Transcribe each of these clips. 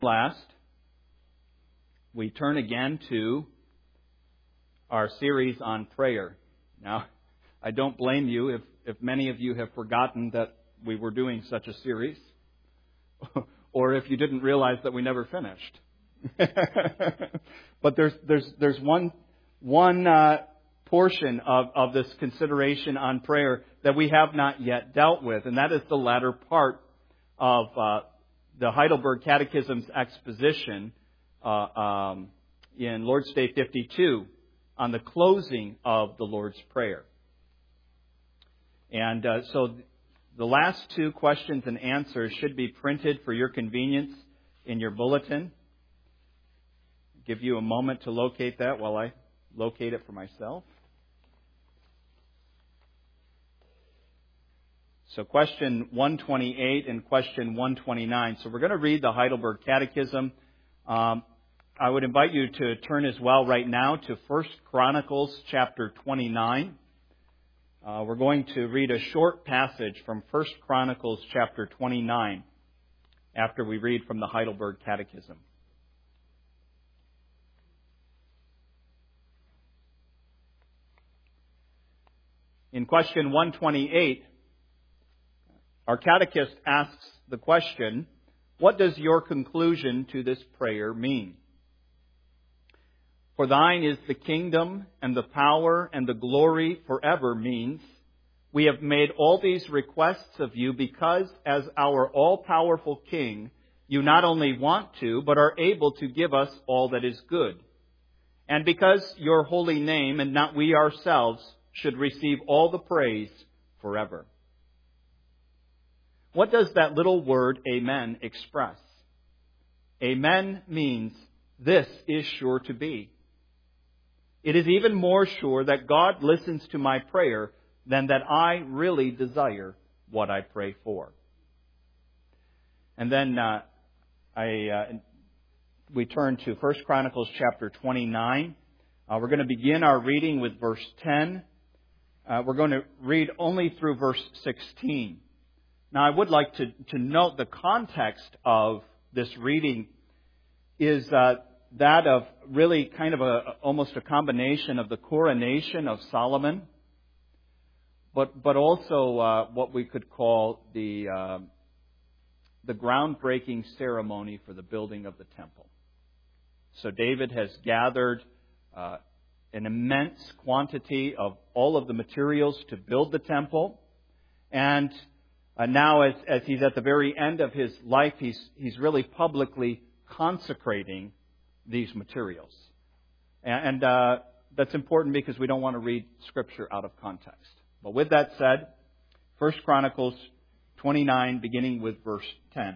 last, we turn again to our series on prayer. Now, I don't blame you if many of you have forgotten that we were doing such a series, or if you didn't realize that we never finished. But there's one portion of this consideration on prayer that we have not yet dealt with, and that is the latter part of the Heidelberg Catechism's exposition in Lord's Day 52 on the closing of the Lord's Prayer. And so the last two questions and answers should be printed for your convenience in your bulletin. Give you a moment to locate that while I locate it for myself. So question 128 and question 129. So we're going to read the Heidelberg Catechism. I would invite you to turn as well right now to 1 Chronicles chapter 29. We're going to read a short passage from 1 Chronicles chapter 29 after we read from the Heidelberg Catechism. In question 128, our catechist asks the question, what does your conclusion to this prayer mean? For thine is the kingdom and the power and the glory forever means, we have made all these requests of you because as our all-powerful King, you not only want to, but are able to give us all that is good. And because your holy name and not we ourselves should receive all the praise forever. What does that little word, amen, express? Amen means this is sure to be. It is even more sure that God listens to my prayer than that I really desire what I pray for. And then we turn to 1 Chronicles chapter 29. We're going to begin our reading with verse 10. We're going to read only through verse 16. Now, I would like to note the context of this reading is that of really kind of almost a combination of the coronation of Solomon, but also what we could call the groundbreaking ceremony for the building of the temple. So David has gathered an immense quantity of all of the materials to build the temple, and now, as he's at the very end of his life, he's really publicly consecrating these materials. And that's important because we don't want to read Scripture out of context. But with that said, 1 Chronicles 29, beginning with verse 10.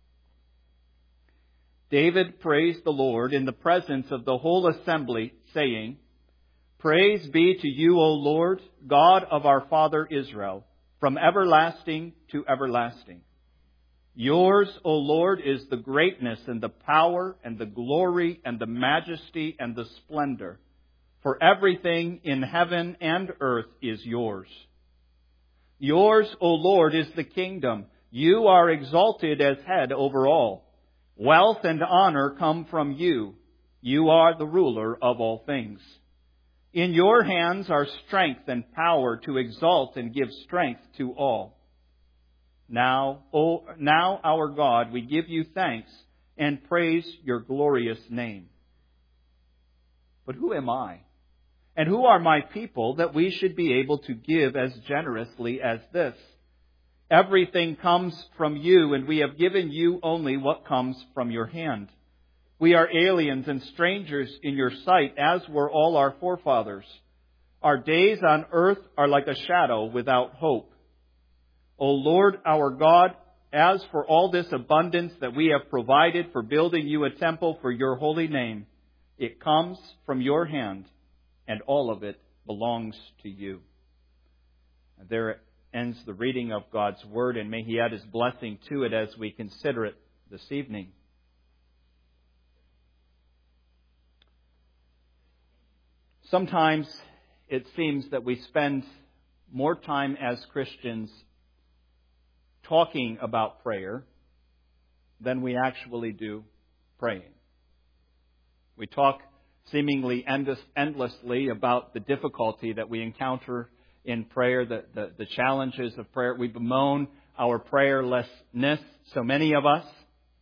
David praised the Lord in the presence of the whole assembly, saying, Praise be to you, O Lord, God of our father Israel, from everlasting to everlasting. Yours, O Lord, is the greatness and the power and the glory and the majesty and the splendor. For everything in heaven and earth is yours. Yours, O Lord, is the kingdom. You are exalted as head over all. Wealth and honor come from you. You are the ruler of all things. In your hands are strength and power to exalt and give strength to all. Now, our God, we give you thanks and praise your glorious name. But who am I? And who are my people that we should be able to give as generously as this? Everything comes from you, and we have given you only what comes from your hand. We are aliens and strangers in your sight, as were all our forefathers. Our days on earth are like a shadow without hope. O Lord our God, as for all this abundance that we have provided for building you a temple for your holy name, it comes from your hand, and all of it belongs to you. And there ends the reading of God's Word, and may He add His blessing to it as we consider it this evening. Sometimes it seems that we spend more time as Christians talking about prayer than we actually do praying. We talk seemingly endlessly about the difficulty that we encounter in prayer, the challenges of prayer. We bemoan our prayerlessness, so many of us,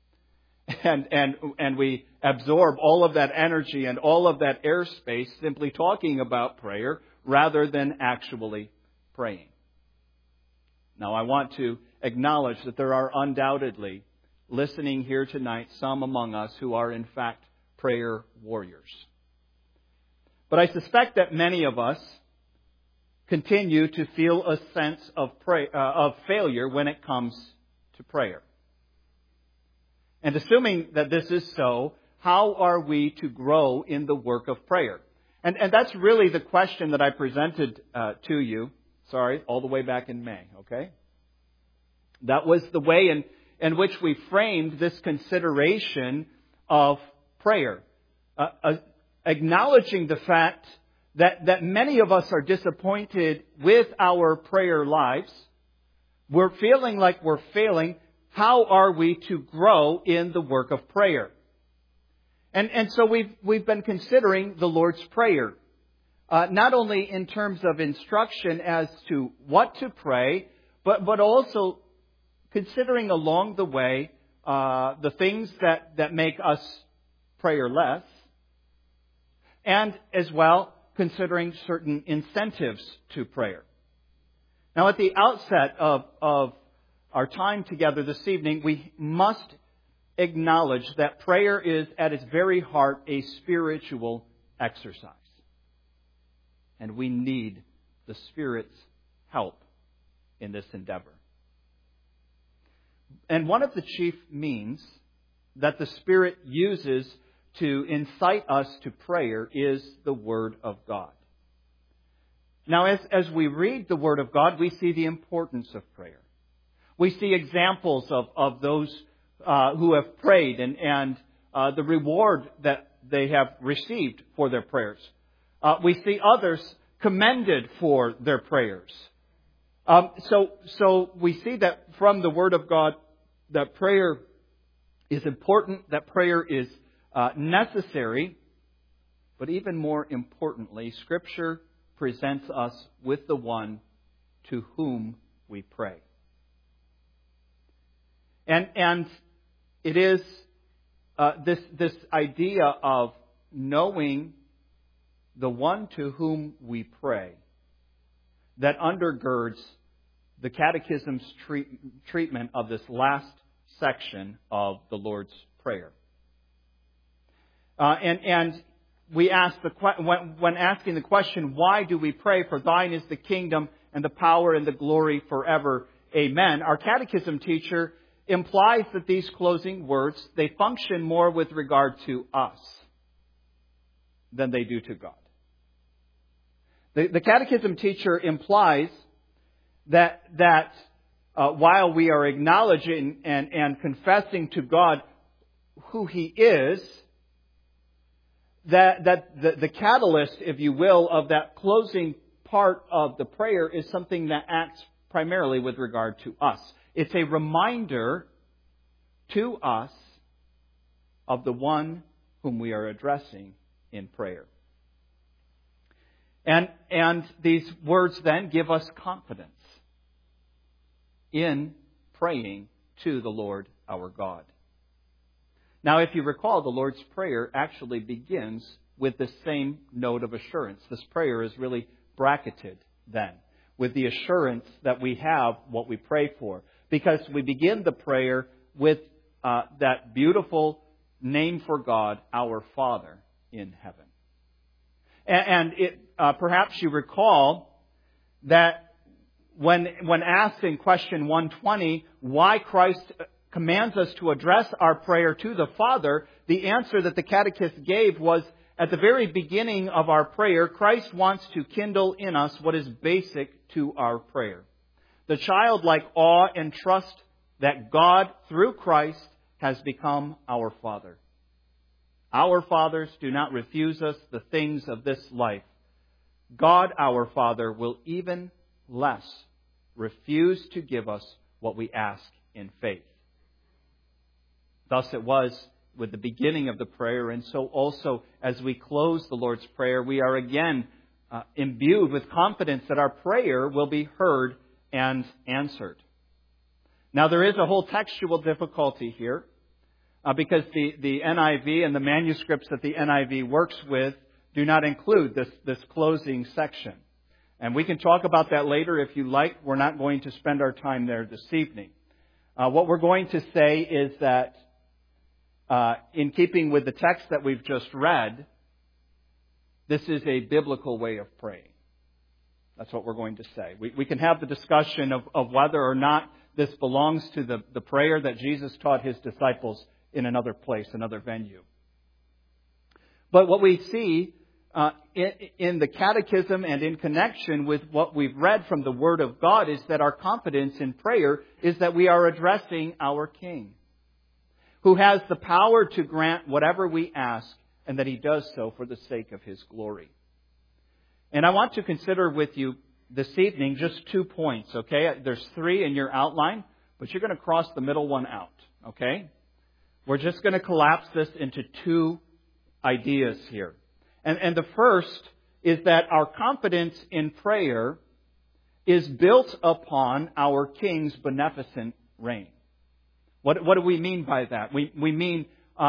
and we absorb all of that energy and all of that airspace simply talking about prayer rather than actually praying. Now, I want to acknowledge that there are undoubtedly, listening here tonight, some among us who are in fact prayer warriors. But I suspect that many of us continue to feel a sense of failure when it comes to prayer. And assuming that this is so, how are we to grow in the work of prayer? And that's really the question that I presented to you. Sorry, all the way back in May, okay? That was the way in which we framed this consideration of prayer. Acknowledging the fact that many of us are disappointed with our prayer lives. We're feeling like we're failing. How are we to grow in the work of prayer? And so we've been considering the Lord's Prayer. Not only in terms of instruction as to what to pray, but also considering along the way the things that make us prayerless, and as well considering certain incentives to prayer. Now, at the outset of our time together this evening, we must acknowledge that prayer is at its very heart a spiritual exercise. And we need the Spirit's help in this endeavor. And one of the chief means that the Spirit uses to incite us to prayer is the Word of God. Now, as we read the Word of God, we see the importance of prayer. We see examples of those who have prayed and the reward that they have received for their prayers. We see others commended for their prayers. So we see that from the Word of God that prayer is important, that prayer is necessary, but even more importantly, Scripture presents us with the one to whom we pray. And it is this idea of knowing the one to whom we pray that undergirds the Catechism's treatment of this last section of the Lord's Prayer. And we ask when asking the question, why do we pray? For thine is the kingdom and the power and the glory forever. Amen. Our catechism teacher implies that these closing words, they function more with regard to us than they do to God. The catechism teacher implies that while we are acknowledging and confessing to God who He is, that the catalyst, if you will, of that closing part of the prayer is something that acts primarily with regard to us. It's a reminder to us of the one whom we are addressing in prayer. And these words then give us confidence in praying to the Lord our God. Now, if you recall, the Lord's Prayer actually begins with the same note of assurance. This prayer is really bracketed then with the assurance that we have what we pray for. Because we begin the prayer with that beautiful name for God, our Father in heaven. And perhaps you recall that when asked in question 120 why Christ commands us to address our prayer to the Father, the answer that the catechist gave was, at the very beginning of our prayer, Christ wants to kindle in us what is basic to our prayer. The childlike awe and trust that God, through Christ, has become our Father. Our fathers do not refuse us the things of this life. God, our Father, will even less refuse to give us what we ask in faith. Thus it was with the beginning of the prayer. And so also as we close the Lord's Prayer, we are again imbued with confidence that our prayer will be heard and answered. Now there is a whole textual difficulty here because the NIV and the manuscripts that the NIV works with do not include this closing section. And we can talk about that later if you like. We're not going to spend our time there this evening. What we're going to say is that in keeping with the text that we've just read, this is a biblical way of praying. That's what we're going to say. We can have the discussion of whether or not this belongs to the prayer that Jesus taught His disciples in another place, another venue. But what we see in the Catechism and in connection with what we've read from the Word of God is that our confidence in prayer is that we are addressing our King, who has the power to grant whatever we ask, and that He does so for the sake of His glory. And I want to consider with you this evening just 2 points, okay? There's 3 in your outline, but you're going to cross the middle one out, okay? We're just going to collapse this into 2 ideas here. And the first is that our confidence in prayer is built upon our King's beneficent reign. What do we mean by that? We mean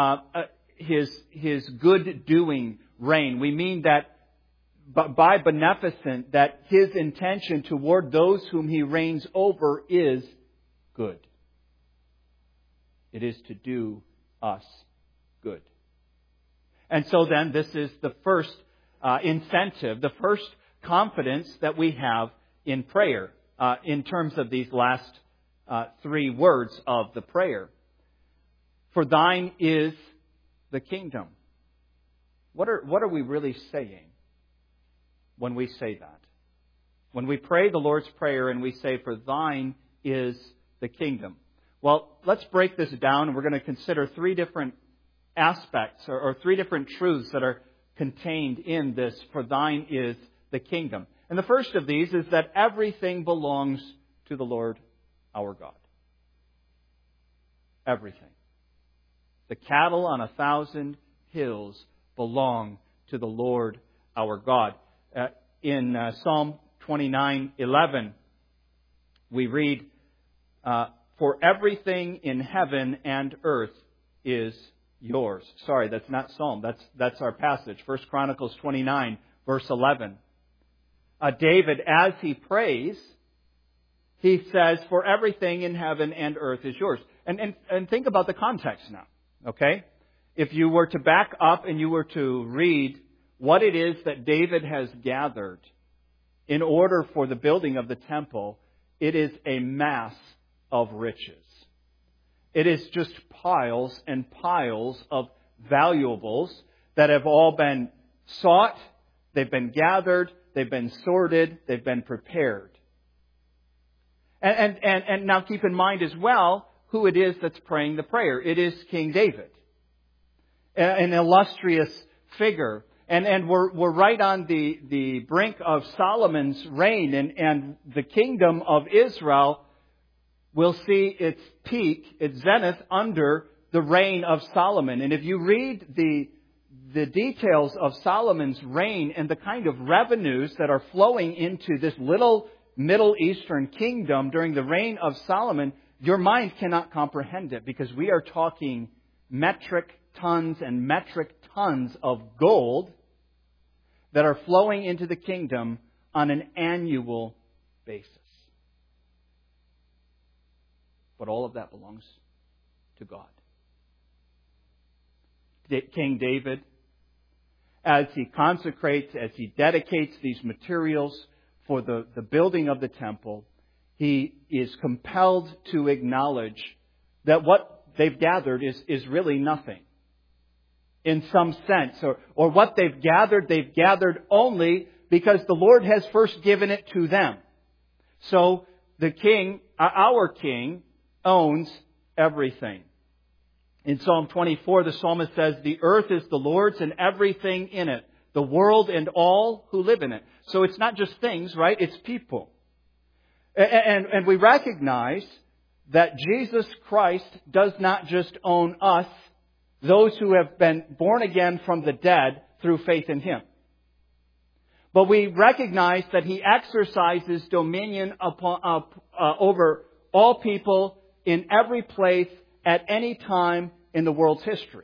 His good-doing reign. We mean that by beneficent, that His intention toward those whom He reigns over is good. It is to do us good. And so then this is the first incentive, the first confidence that we have in prayer in terms of these last 3 words of the prayer. For thine is the kingdom. What are we really saying when we say that? When we pray the Lord's Prayer and we say, for thine is the kingdom. Well, let's break this down, and we're going to consider 3 different aspects or 3 different truths that are contained in this, for thine is the kingdom. And the first of these is that everything belongs to the Lord our God. Everything. The cattle on 1,000 hills belong to the Lord our God. In Psalm 29:11, we read, for everything in heaven and earth is yours. Sorry, that's not Psalm. That's our passage. 1 Chronicles 29, verse 11. David, as he prays, he says, for everything in heaven and earth is yours. And think about the context now, okay? If you were to back up and you were to read what it is that David has gathered in order for the building of the temple, it is a mass of riches. It is just piles and piles of valuables that have all been sought, they've been gathered, they've been sorted, they've been prepared. And now keep in mind as well who it is that's praying the prayer. It is King David, an illustrious figure. And we're right on the brink of Solomon's reign, and the kingdom of Israel will see its peak, its zenith, under the reign of Solomon. And if you read the details of Solomon's reign and the kind of revenues that are flowing into this little Middle Eastern kingdom during the reign of Solomon, your mind cannot comprehend it, because we are talking metric tons and metric tons of gold that are flowing into the kingdom on an annual basis. But all of that belongs to God. King David, as he consecrates, as he dedicates these materials for the building of the temple, he is compelled to acknowledge that what they've gathered is really nothing. In some sense, or what they've gathered only because the Lord has first given it to them. So the King, our King, owns everything. In Psalm 24, the psalmist says, the earth is the Lord's and everything in it, the world and all who live in it. So it's not just things, right? It's people. And we recognize that Jesus Christ does not just own us those who have been born again from the dead through faith in Him. But we recognize that He exercises dominion over all people in every place at any time in the world's history.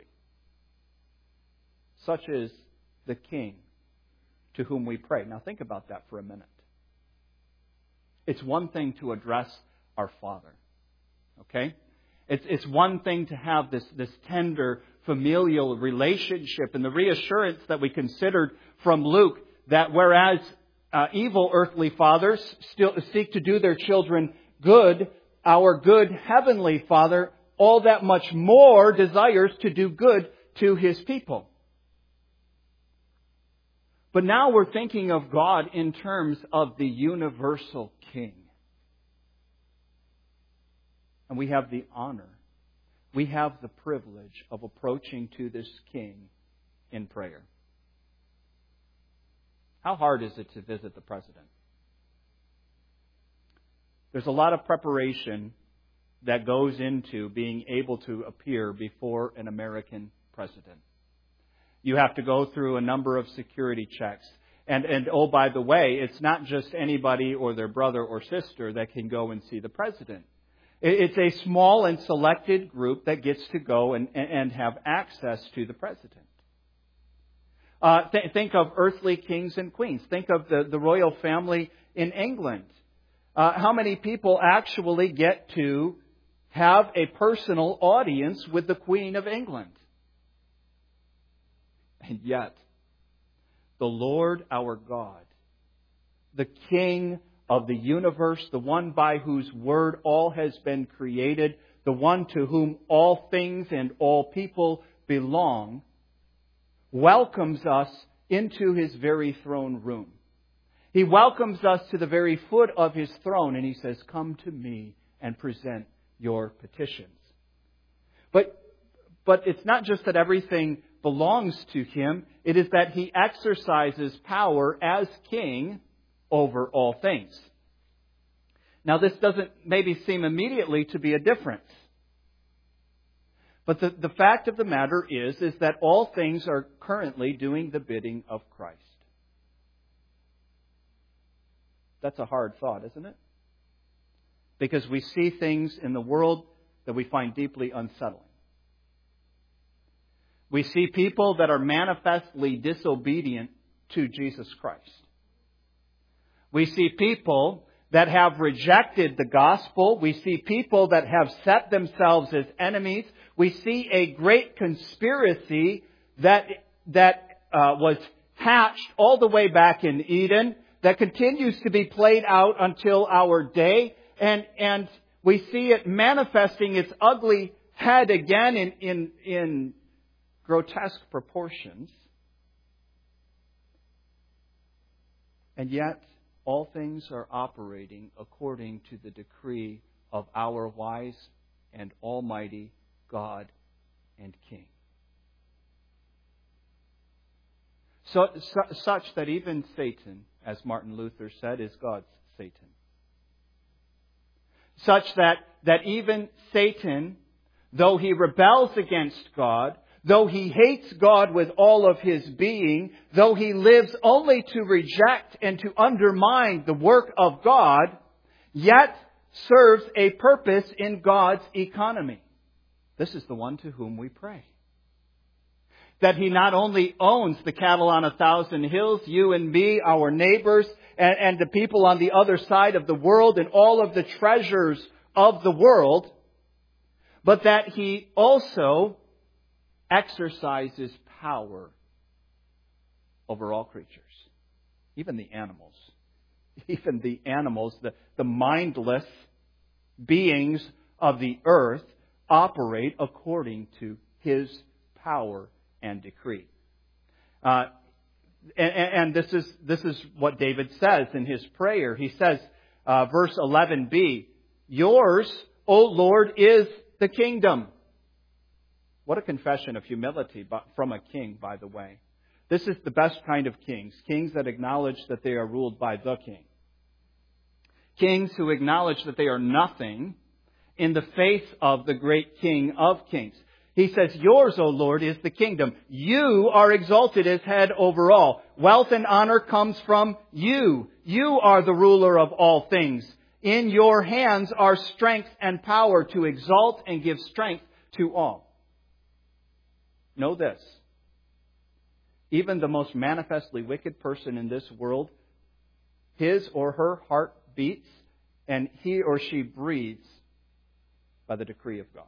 Such is the King to whom we pray. Now think about that for a minute. It's one thing to address our Father. Okay? It's one thing to have this tender familial relationship, and the reassurance that we considered from Luke that whereas evil earthly fathers still seek to do their children good, our good heavenly Father all that much more desires to do good to His people. But now we're thinking of God in terms of the universal King. And we have the honor, we have the privilege of approaching to this King in prayer. How hard is it to visit the President? There's a lot of preparation that goes into being able to appear before an American president. You have to go through a number of security checks. And oh, by the way, it's not just anybody or their brother or sister that can go and see the president. It's a small and selected group that gets to go and have access to the president. Think of earthly kings and queens. Think of the royal family in England. How many people actually get to have a personal audience with the Queen of England? And yet, the Lord our God, the King of the universe, the one by whose word all has been created, the one to whom all things and all people belong, welcomes us into His very throne room. He welcomes us to the very foot of His throne, and He says, "Come to me and present your petitions." But it's not just that everything belongs to Him. It is that He exercises power as King over all things. Now, this doesn't maybe seem immediately to be a difference. But the fact of the matter is that all things are currently doing the bidding of Christ. That's a hard thought, isn't it? Because we see things in the world that we find deeply unsettling. We see people that are manifestly disobedient to Jesus Christ. We see people that have rejected the gospel. We see people that have set themselves as enemies. We see a great conspiracy that was hatched all the way back in Eden, that continues to be played out until our day. And we see it manifesting its ugly head again in grotesque proportions. And yet, all things are operating according to the decree of our wise and almighty God and King. Such that even Satan, as Martin Luther said, is God's Satan. Such that even Satan, though he rebels against God, though he hates God with all of his being, though he lives only to reject and to undermine the work of God, yet serves a purpose in God's economy. This is the one to whom we pray. That He not only owns the cattle on 1,000 hills, you and me, our neighbors, and the people on the other side of the world, and all of the treasures of the world, but that He also exercises power over all creatures. Even the animals. Even the animals, the mindless beings of the earth, operate according to His power and decree. And this is what David says in his prayer. He says, verse 11b, "Yours, O Lord, is the kingdom." What a confession of humility from a king, by the way. This is the best kind of kings. Kings that acknowledge that they are ruled by the king. Kings who acknowledge that they are nothing in the face of the great King of kings. He says, yours, O Lord, is the kingdom. You are exalted as head over all. Wealth and honor comes from you. You are the ruler of all things. In your hands are strength and power to exalt and give strength to all. Know this. Even the most manifestly wicked person in this world, his or her heart beats and he or she breathes by the decree of God.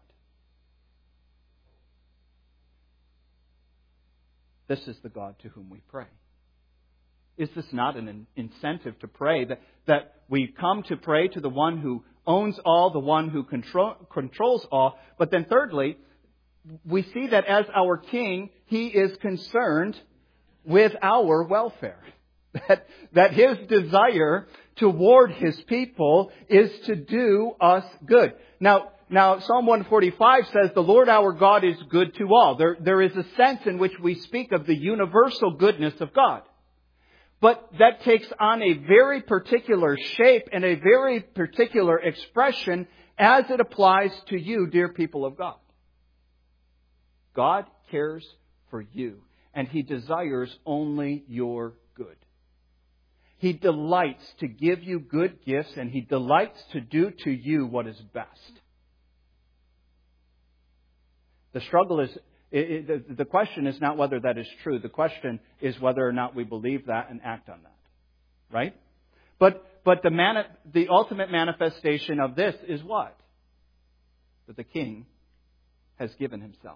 This is the God to whom we pray. Is this not an incentive to pray? That we come to pray to the one who owns all, the one who controls all. But then thirdly, we see that as our King, He is concerned with our welfare. That His desire toward His people is to do us good. Now, Psalm 145 says, the Lord our God is good to all. There is a sense in which we speak of the universal goodness of God. But that takes on a very particular shape and a very particular expression as it applies to you, dear people of God. God cares for you, and He desires only your good. He delights to give you good gifts, and He delights to do to you what is best. The struggle is, the question is not whether that is true. The question is whether or not we believe that and act on that. Right? But the ultimate manifestation of this is what? That the King has given Himself.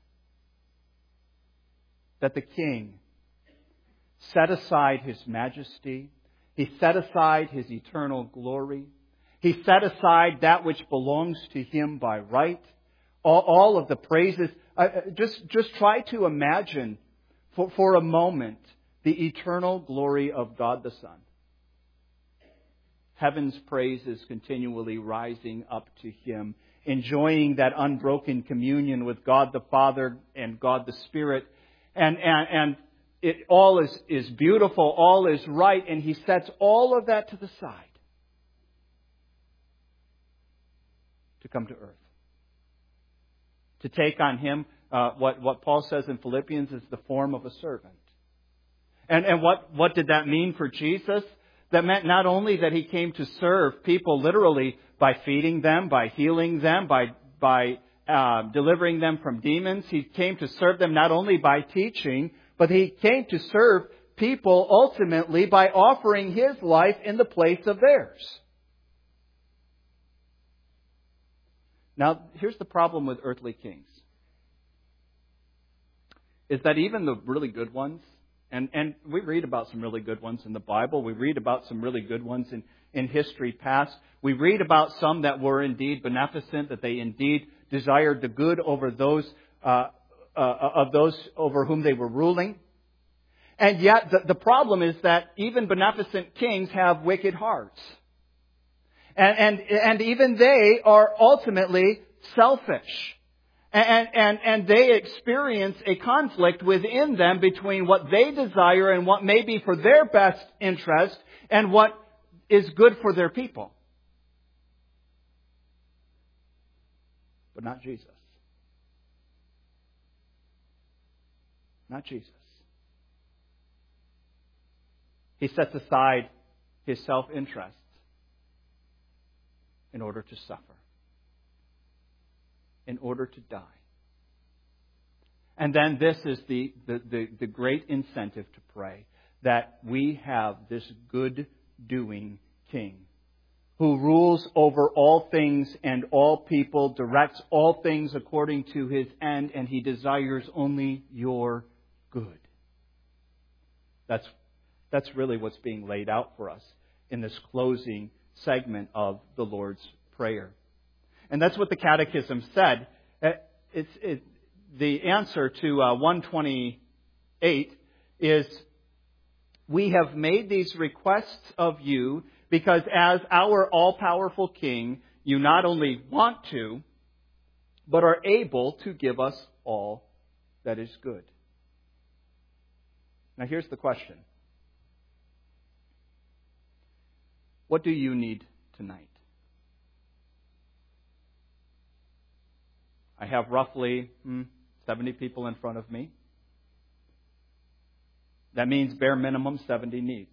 That the King set aside His majesty. He set aside His eternal glory. He set aside that which belongs to Him by right. All of the praises. Just try to imagine for a moment the eternal glory of God the Son. Heaven's praise is continually rising up to Him, enjoying that unbroken communion with God the Father and God the Spirit. And it all is beautiful, all is right, and He sets all of that to the side to come to earth. To take on Him what Paul says in Philippians is the form of a servant. And what did that mean for Jesus? That meant not only that He came to serve people literally by feeding them, by healing them, by delivering them from demons. He came to serve them not only by teaching, but He came to serve people ultimately by offering His life in the place of theirs. Now, here's the problem with earthly kings. Is that even the really good ones, and we read about some really good ones in the Bible. We read about some really good ones in history past. We read about some that were indeed beneficent, that they indeed desired the good over those of those over whom they were ruling. And yet, the problem is that even beneficent kings have wicked hearts. And even they are ultimately selfish. And they experience a conflict within them between what they desire and what may be for their best interest and what is good for their people. But not Jesus. Not Jesus. He sets aside His self-interest in order to suffer, in order to die. And then this is the great incentive to pray, that we have this good-doing King who rules over all things and all people, directs all things according to His end, and He desires only your good. That's really what's being laid out for us in this closing segment of the Lord's Prayer. And that's what the Catechism said. The answer to 128 is, we have made these requests of you because as our all-powerful King, you not only want to, but are able to give us all that is good. Now here's the question. What do you need tonight? I have roughly 70 people in front of me. That means bare minimum 70 needs.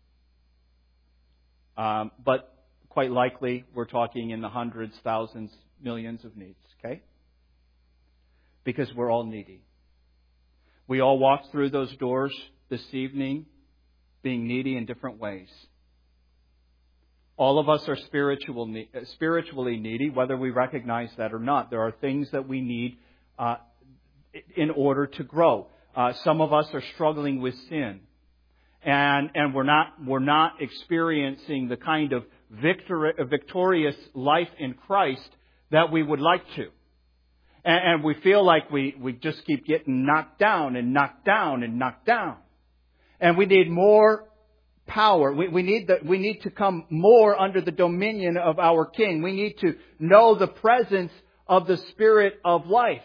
But quite likely we're talking in the hundreds, thousands, millions of needs, okay? Because we're all needy. We all walked through those doors this evening being needy in different ways. All of us are spiritually needy, whether we recognize that or not. There are things that we need in order to grow. Some of us are struggling with sin, and we're not experiencing the kind of victorious life in Christ that we would like to. And we feel like we just keep getting knocked down and knocked down and knocked down. And we need more power. We need to come more under the dominion of our King. We need to know the presence of the Spirit of life,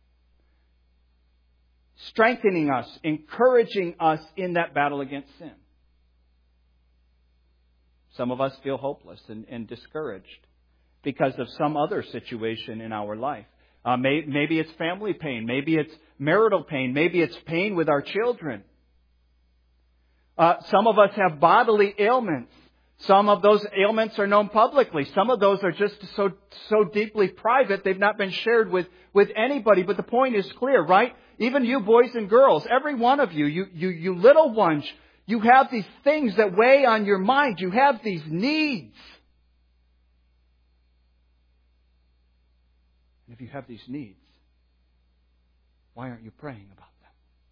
strengthening us, encouraging us in that battle against sin. Some of us feel hopeless and discouraged because of some other situation in our life. Maybe it's family pain. Maybe it's marital pain. Maybe it's pain with our children. Some of us have bodily ailments. Some of those ailments are known publicly. Some of those are just so deeply private they've not been shared with anybody. But the point is clear, right? Even you boys and girls, every one of you little ones, you have these things that weigh on your mind. You have these needs. And if you have these needs, why aren't you praying about them?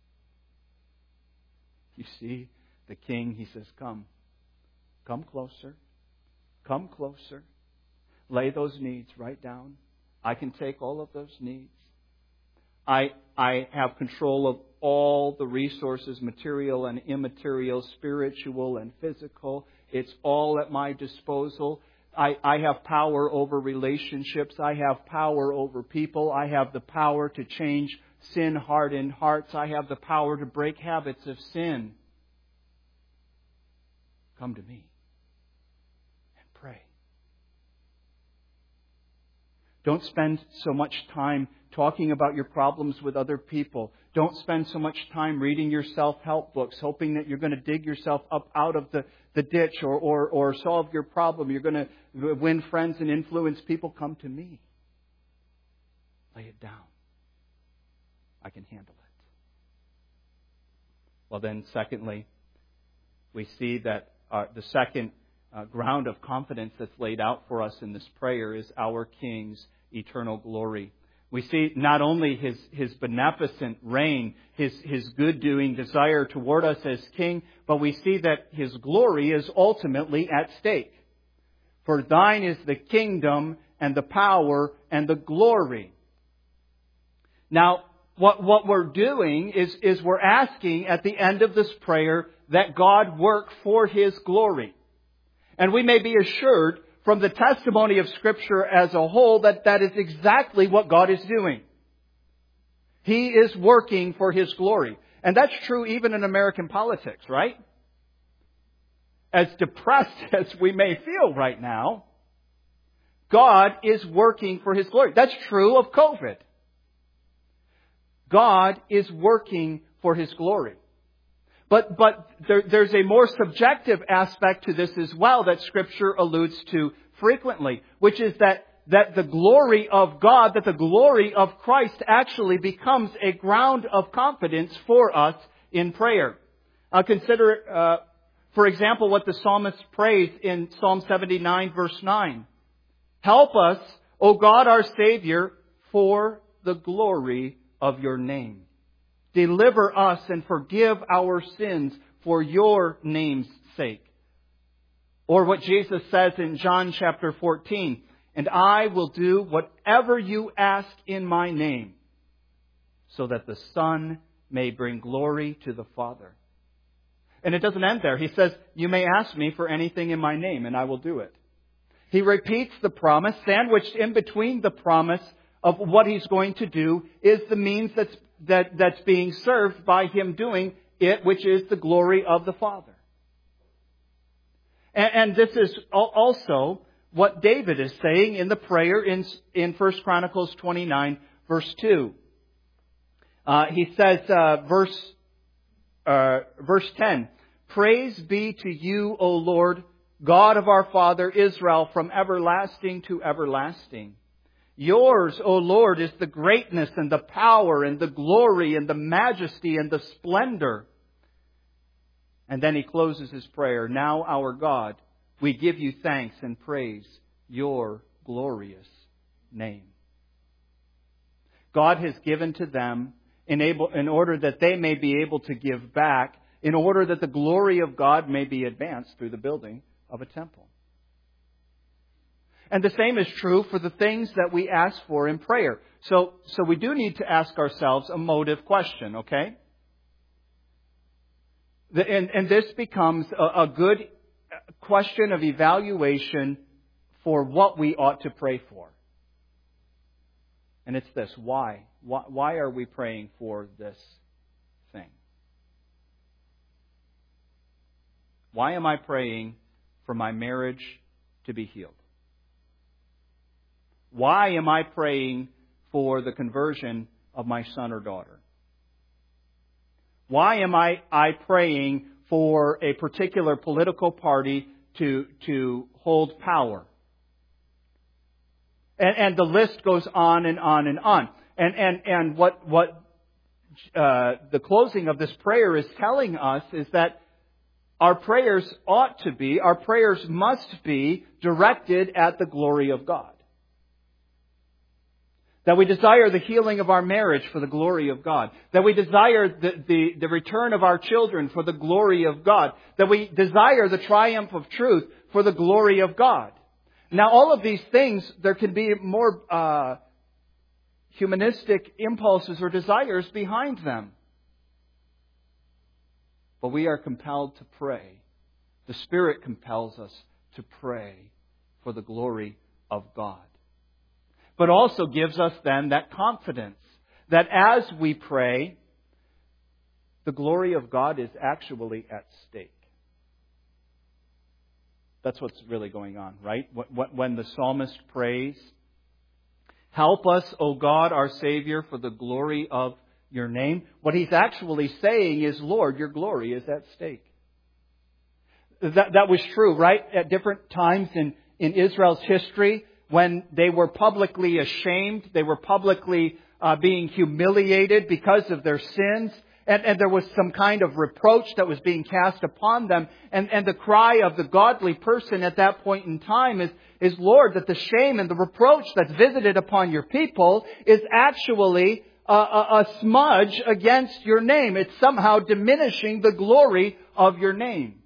You see, the King, He says, come closer, come closer. Lay those needs right down. I can take all of those needs. I have control of all the resources, material and immaterial, spiritual and physical. It's all at my disposal. I have power over relationships. I have power over people. I have the power to change sin-hardened hearts. I have the power to break habits of sin. Come to me and pray. Don't spend so much time talking about your problems with other people. Don't spend so much time reading your self-help books, hoping that you're going to dig yourself up out of the ditch or solve your problem. You're going to win friends and influence people. Come to me. Lay it down. I can handle it. Well then, secondly, we see that the second ground of confidence that's laid out for us in this prayer is our King's eternal glory. We see not only His beneficent reign, His good-doing desire toward us as King, but we see that His glory is ultimately at stake. For thine is the kingdom and the power and the glory. Now, what we're doing is we're asking at the end of this prayer that God work for His glory. And we may be assured from the testimony of Scripture as a whole that is exactly what God is doing. He is working for His glory. And that's true even in American politics, right? As depressed as we may feel right now, God is working for His glory. That's true of COVID. God is working for His glory. But there's a more subjective aspect to this as well that Scripture alludes to frequently, which is that the glory of God, that the glory of Christ actually becomes a ground of confidence for us in prayer. Consider, for example, what the psalmist prays in Psalm 79, verse 9. Help us, O God our Savior, for the glory of your name. Deliver us and forgive our sins for your name's sake. Or what Jesus says in John chapter 14, and I will do whatever you ask in my name, so that the Son may bring glory to the Father. And it doesn't end there. He says, you may ask me for anything in my name, and I will do it. He repeats the promise. Sandwiched in between the promise of what He's going to do is the means that's being served by Him doing it, which is the glory of the Father. And this is also what David is saying in the prayer in 1 Chronicles 29, verse 2. He says, verse 10, "Praise be to you, O Lord, God of our father Israel, from everlasting to everlasting. Yours, O Lord, is the greatness and the power and the glory and the majesty and the splendor." And then he closes his prayer, "Now, our God, we give you thanks and praise your glorious name." God has given to them in order that they may be able to give back, in order that the glory of God may be advanced through the building of a temple. And the same is true for the things that we ask for in prayer. So we do need to ask ourselves a motive question, okay? And this becomes a good question of evaluation for what we ought to pray for. And it's this: why? Why are we praying for this thing? Why am I praying for my marriage to be healed? Why am I praying for the conversion of my son or daughter? Why am I praying for a particular political party to hold power? And the list goes on and on and on. And what the closing of this prayer is telling us is that our prayers must be directed at the glory of God. That we desire the healing of our marriage for the glory of God. That we desire the return of our children for the glory of God. That we desire the triumph of truth for the glory of God. Now, all of these things, there can be more humanistic impulses or desires behind them. But we are compelled to pray. The Spirit compels us to pray for the glory of God. But also gives us then that confidence that as we pray, the glory of God is actually at stake. That's what's really going on, right? When the psalmist prays, "Help us, O God, our Savior, for the glory of your name," what he's actually saying is, "Lord, your glory is at stake." That was true, right? At different times in Israel's history, when they were publicly ashamed, they were publicly being humiliated because of their sins, and there was some kind of reproach that was being cast upon them, and the cry of the godly person at that point in time is, "Lord, that the shame and the reproach that's visited upon your people is actually a smudge against your name. It's somehow diminishing the glory of your name."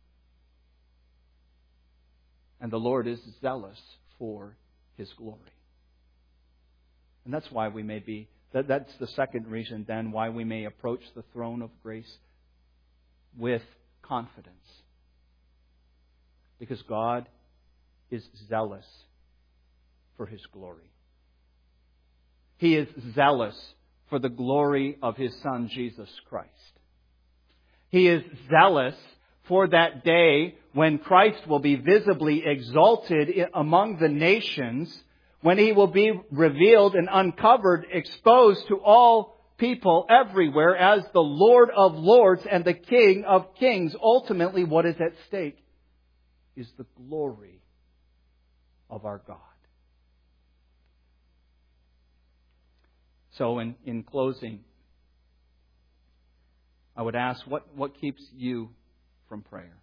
And the Lord is zealous for His glory. And that's why we may be, that's the second reason then why we may approach the throne of grace with confidence. Because God is zealous for His glory. He is zealous for the glory of His Son, Jesus Christ. He is zealous for that day when Christ will be visibly exalted among the nations, when He will be revealed and uncovered, exposed to all people everywhere as the Lord of Lords and the King of Kings. Ultimately, what is at stake is the glory of our God. So in closing, I would ask, what keeps you from prayer?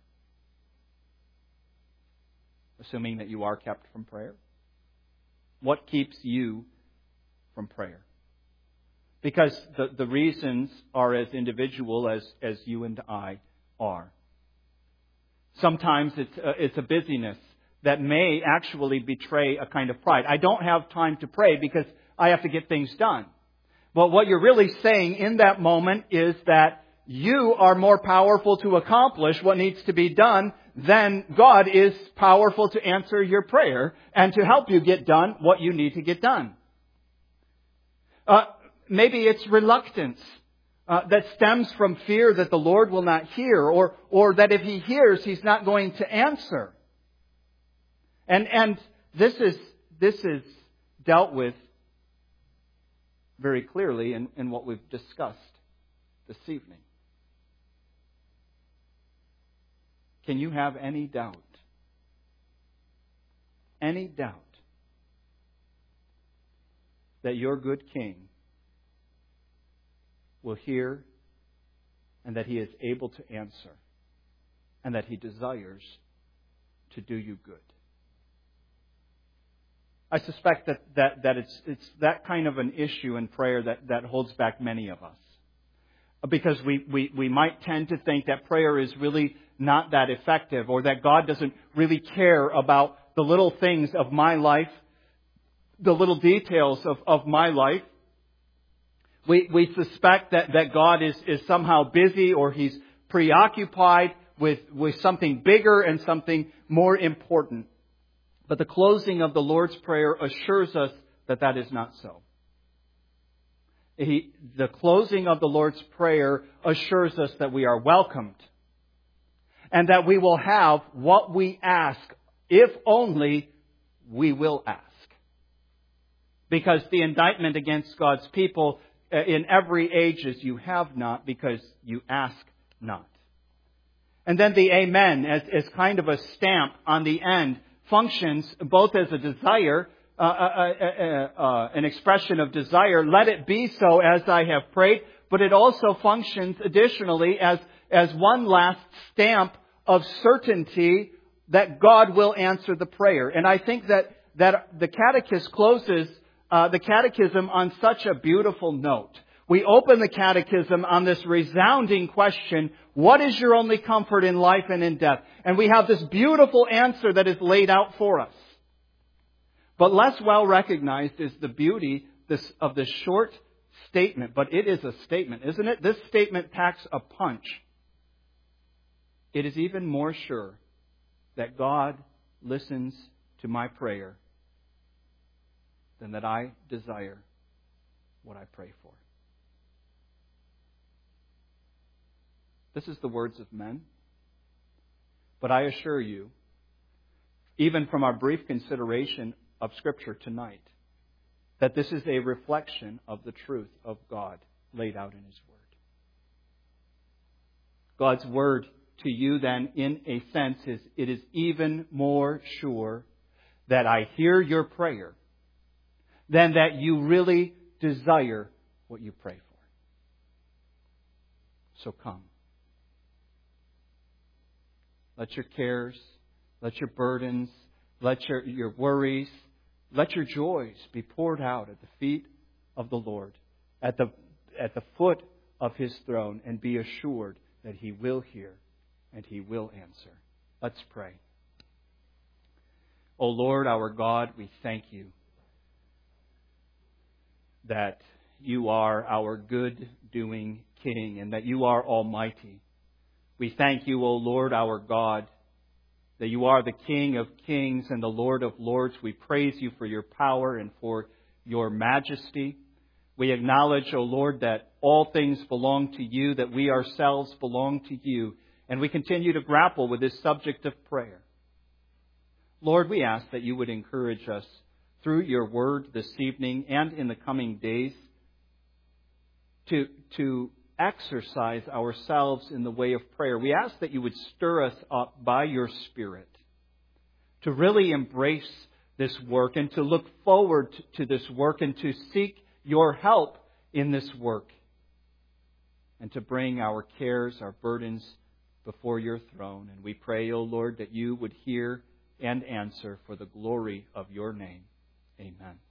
Assuming that you are kept from prayer. What keeps you from prayer? Because the reasons are as individual as you and I are. Sometimes it's a busyness that may actually betray a kind of pride. I don't have time to pray because I have to get things done. But what you're really saying in that moment is that you are more powerful to accomplish what needs to be done than God is powerful to answer your prayer and to help you get done what you need to get done. Maybe it's reluctance that stems from fear that the Lord will not hear, or that if He hears, He's not going to answer. And this is dealt with very clearly in what we've discussed this evening. Can you have any doubt? Any doubt that your good King will hear and that He is able to answer and that He desires to do you good? I suspect that it's that kind of an issue in prayer that holds back many of us. Because we might tend to think that prayer is really not that effective, or that God doesn't really care about the little things of my life, the little details of my life. We suspect that God is somehow busy, or He's preoccupied with something bigger and something more important. But the closing of the Lord's Prayer assures us that is not so. The closing of the Lord's Prayer assures us that we are welcomed and that we will have what we ask, if only we will ask. Because the indictment against God's people in every age is you have not because you ask not. And then the Amen as kind of a stamp on the end functions both as a desire, an expression of desire, let it be so as I have prayed, but it also functions additionally as one last stamp of certainty that God will answer the prayer. And I think that the catechist closes the catechism on such a beautiful note. We open the catechism on this resounding question, what is your only comfort in life and in death? And we have this beautiful answer that is laid out for us. But less well recognized is the beauty of this short statement. But it is a statement, isn't it? This statement packs a punch. It is even more sure that God listens to my prayer than that I desire what I pray for. This is the words of men. But I assure you, even from our brief consideration of Scripture tonight, that this is a reflection of the truth of God laid out in His Word. God's Word to you then, in a sense, it is even more sure that I hear your prayer than that you really desire what you pray for. So come. Let your cares, let your burdens, let your worries, let your joys be poured out at the feet of the Lord, at the foot of His throne, and be assured that He will hear and He will answer. Let's pray. O Lord, our God, we thank You that You are our good-doing King and that You are almighty. We thank You, O Lord, our God, that You are the King of kings and the Lord of lords. We praise You for Your power and for Your majesty. We acknowledge, O Lord, that all things belong to You, that we ourselves belong to You, and we continue to grapple with this subject of prayer. Lord, we ask that You would encourage us through Your Word this evening and in the coming days to exercise ourselves in the way of prayer. We ask that You would stir us up by Your Spirit to really embrace this work and to look forward to this work and to seek Your help in this work and to bring our cares, our burdens before Your throne. And we pray, O Lord, that You would hear and answer for the glory of Your name. Amen.